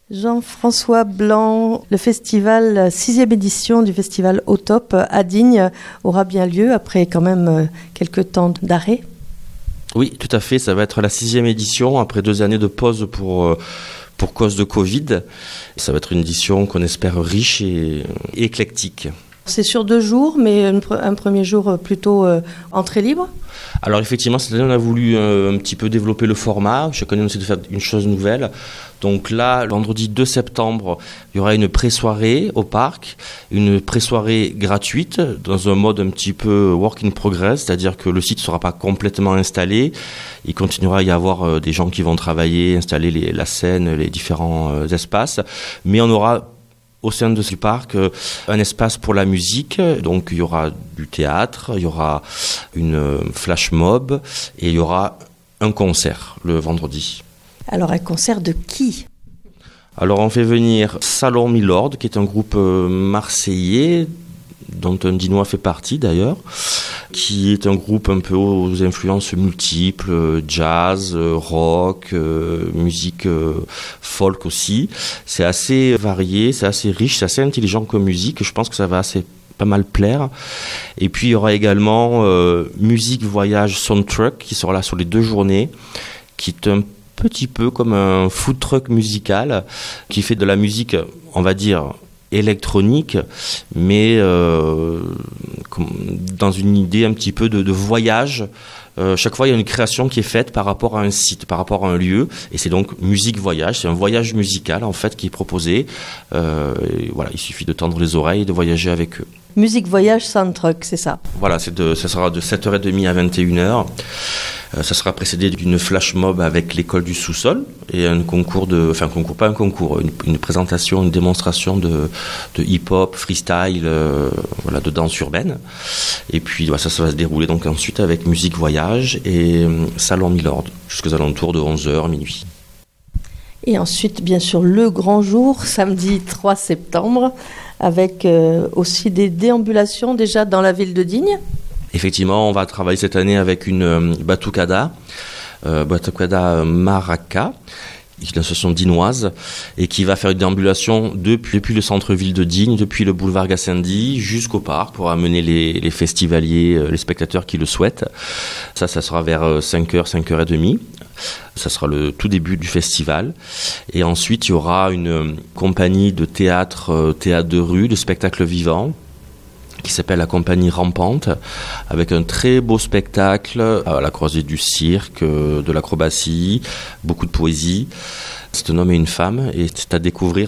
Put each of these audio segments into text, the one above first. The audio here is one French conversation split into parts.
Jean-François Blanc, le festival, 6e édition du festival Au Top à Digne aura bien lieu après quand même quelques temps d'arrêt. Oui, tout à fait, ça va être la 6e édition après 2 années de pause pour cause de Covid. Ça va être une édition qu'on espère riche et éclectique. C'est sur 2 jours, mais un premier jour plutôt entrée libre. Alors effectivement, cette année, on a voulu un petit peu développer le format. Chaque année, on essaie de faire une chose nouvelle. Donc là, vendredi 2 septembre, il y aura une pré-soirée au parc, une pré-soirée gratuite dans un mode un petit peu work in progress, c'est-à-dire que le site ne sera pas complètement installé. Il continuera à y avoir des gens qui vont travailler, installer la scène, les différents espaces. Mais on aura au sein de ce parc, un espace pour la musique. Donc il y aura du théâtre, il y aura une flash mob et il y aura un concert le vendredi. Alors un concert de qui ? Alors on fait venir Salon Milord, qui est un groupe marseillais, dont un Dinois fait partie d'ailleurs, qui est un groupe un peu aux influences multiples, jazz, rock, musique folk aussi. C'est assez varié, c'est assez riche, c'est assez intelligent comme musique. Je pense que ça va pas mal plaire. Et puis il y aura également Musique Voyage Soundtruck qui sera là sur les 2 journées, qui est un petit peu comme un food truck musical qui fait de la musique, on va dire, électronique, mais dans une idée un petit peu de voyage. Chaque fois, il y a une création qui est faite par rapport à un site, par rapport à un lieu, et c'est donc musique voyage. C'est un voyage musical en fait qui est proposé. Et voilà, il suffit de tendre les oreilles et de voyager avec eux. Musique voyage Soundtruck, c'est ça. Voilà, ça sera de 7h30 à 21h. Ça sera précédé d'une flash mob avec l'école du sous-sol et une présentation, une démonstration de hip-hop, freestyle, de danse urbaine. Et puis ça va se dérouler donc ensuite avec musique voyage et Salon Milord jusqu'aux alentours de 11h, minuit. Et ensuite, bien sûr, le grand jour, samedi 3 septembre, avec aussi des déambulations déjà dans la ville de Digne. Effectivement, on va travailler cette année avec une batucada maraca, une association dinoise, et qui va faire une déambulation depuis le centre-ville de Digne, depuis le boulevard Gassendi jusqu'au parc pour amener les festivaliers, les spectateurs qui le souhaitent. Ça sera vers 5h, 5h30. Ça sera le tout début du festival. Et ensuite, il y aura une compagnie de théâtre de rue, de spectacle vivant, qui s'appelle la compagnie Rampante, avec un très beau spectacle à la croisée du cirque, de l'acrobatie, beaucoup de poésie. C'est un homme et une femme, et c'est à découvrir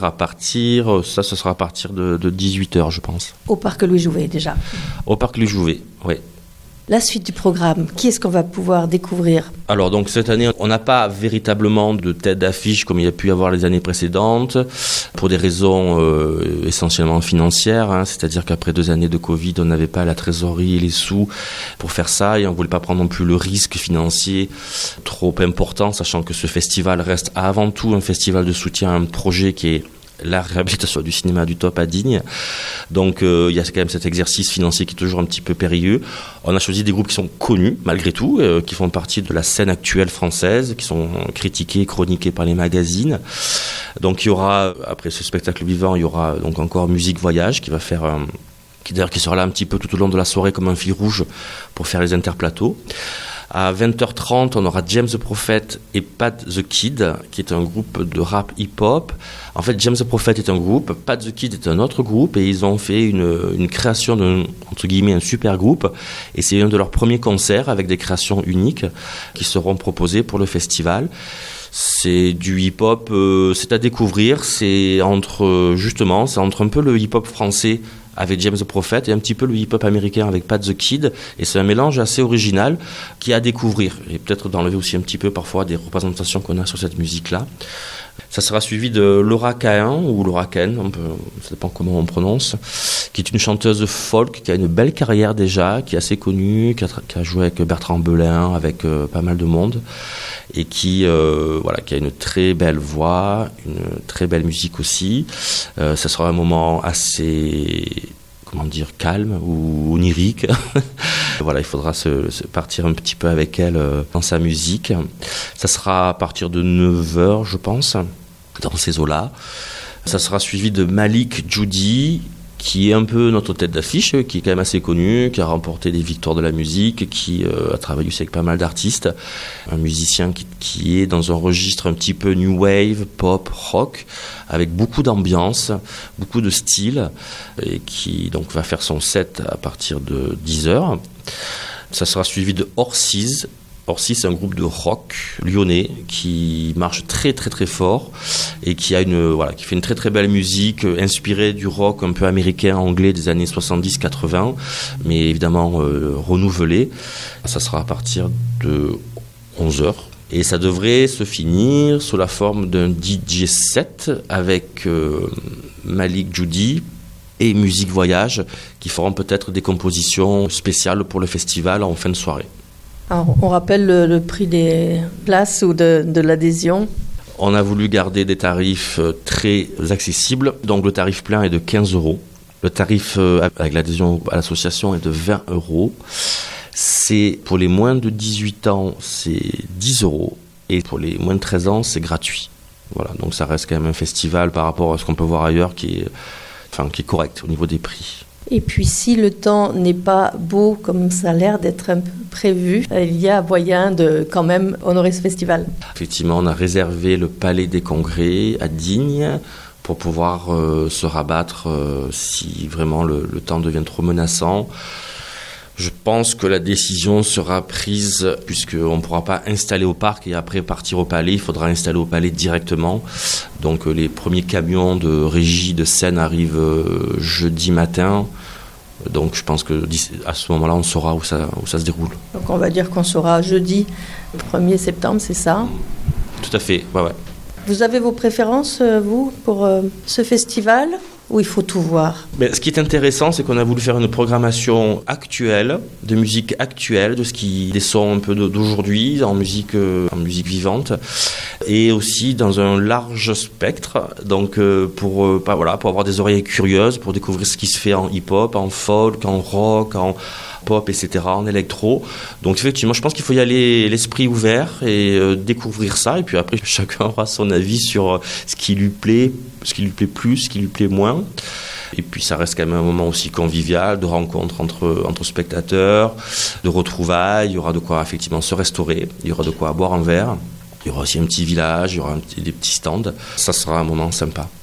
ce sera à partir de 18h, je pense. Au parc Louis Jouvet, déjà. Au parc Louis Jouvet, oui. La suite du programme, qui est-ce qu'on va pouvoir découvrir ? Alors donc cette année, on n'a pas véritablement de tête d'affiche comme il y a pu y avoir les années précédentes, pour des raisons essentiellement financières, c'est-à-dire qu'après 2 années de Covid, on n'avait pas la trésorerie et les sous pour faire ça, et on ne voulait pas prendre non plus le risque financier trop important, sachant que ce festival reste avant tout un festival de soutien à un projet qui est la réhabilitation du cinéma du Top à Digne. Donc il y a quand même cet exercice financier qui est toujours un petit peu périlleux. On a choisi des groupes qui sont connus malgré tout, qui font partie de la scène actuelle française, qui sont critiqués, chroniqués par les magazines. Donc il y aura, après ce spectacle vivant, il y aura donc encore Musique Voyage qui va faire qui sera là un petit peu tout au long de la soirée comme un fil rouge pour faire les interplateaux. À 20h30, on aura James the Prophet et Pat the Kid, qui est un groupe de rap hip-hop. En fait, James the Prophet est un groupe, Pat the Kid est un autre groupe, et ils ont fait une création entre guillemets, un super groupe. Et c'est un de leurs premiers concerts avec des créations uniques qui seront proposées pour le festival. C'est du hip-hop, c'est à découvrir, c'est entre un peu le hip-hop français avec James the Prophet et un petit peu le hip-hop américain avec Pat the Kid, et c'est un mélange assez original qui est à découvrir, et peut-être d'enlever aussi un petit peu parfois des représentations qu'on a sur cette musique-là. Ça sera suivi de Laura Cahen, ou Laura Cahen, ça dépend comment on prononce, qui est une chanteuse folk, qui a une belle carrière déjà, qui est assez connue, qui a joué avec Bertrand Belin, avec pas mal de monde, et qui a une très belle voix, une très belle musique aussi. Ça sera un moment assez calme ou onirique. Il faudra se partir un petit peu avec elle dans sa musique. Ça sera à partir de 9h, je pense. dans ces eaux-là. Ça sera suivi de Malik Djoudi, qui est un peu notre tête d'affiche, qui est quand même assez connu, qui a remporté des victoires de la musique, qui a travaillé aussi avec pas mal d'artistes. Un musicien qui est dans un registre un petit peu new wave, pop, rock, avec beaucoup d'ambiance, beaucoup de style, et qui donc va faire son set à partir de 10h. Ça sera suivi de Orsiz. Orsiz, c'est un groupe de rock lyonnais qui marche très très très fort et qui fait une très très belle musique inspirée du rock un peu américain, anglais des années 70-80, mais évidemment renouvelée. Ça sera à partir de 11h. Et ça devrait se finir sous la forme d'un DJ set avec Malik Djoudi et Musique Voyage qui feront peut-être des compositions spéciales pour le festival en fin de soirée. Alors, on rappelle le prix des places ou de l'adhésion. On a voulu garder des tarifs très accessibles. Donc le tarif plein est de 15 €. Le tarif avec l'adhésion à l'association est de 20 €. C'est pour les moins de 18 ans, c'est 10 €. Et pour les moins de 13 ans, c'est gratuit. Voilà, donc ça reste quand même un festival par rapport à ce qu'on peut voir ailleurs qui est correct au niveau des prix. Et puis si le temps n'est pas beau comme ça a l'air d'être un peu prévu, il y a moyen de quand même honorer ce festival. Effectivement, on a réservé le Palais des Congrès à Digne pour pouvoir se rabattre si vraiment le temps devient trop menaçant. Je pense que la décision sera prise puisqu'on ne pourra pas installer au parc et après partir au palais. Il faudra installer au palais directement. Donc les premiers camions de régie de scène arrivent jeudi matin. Donc je pense qu'à ce moment-là, on saura où ça se déroule. Donc on va dire qu'on saura jeudi 1er septembre, c'est ça ? Tout à fait, ouais. Vous avez vos préférences, vous, pour ce festival ? Où il faut tout voir. Mais ce qui est intéressant, c'est qu'on a voulu faire une programmation actuelle, de musique actuelle, des sons un peu d'aujourd'hui, en musique vivante, et aussi dans un large spectre. Donc pour avoir des oreilles curieuses, pour découvrir ce qui se fait en hip-hop, en folk, en rock, en pop, etc., en électro. Donc effectivement, je pense qu'il faut y aller l'esprit ouvert et découvrir ça. Et puis après, chacun aura son avis sur ce qui lui plaît plus, ce qui lui plaît moins. Et puis ça reste quand même un moment aussi convivial, de rencontre entre spectateurs, de retrouvailles. Il y aura de quoi effectivement se restaurer, il y aura de quoi boire un verre. Il y aura aussi un petit village, il y aura des petits stands. Ça sera un moment sympa.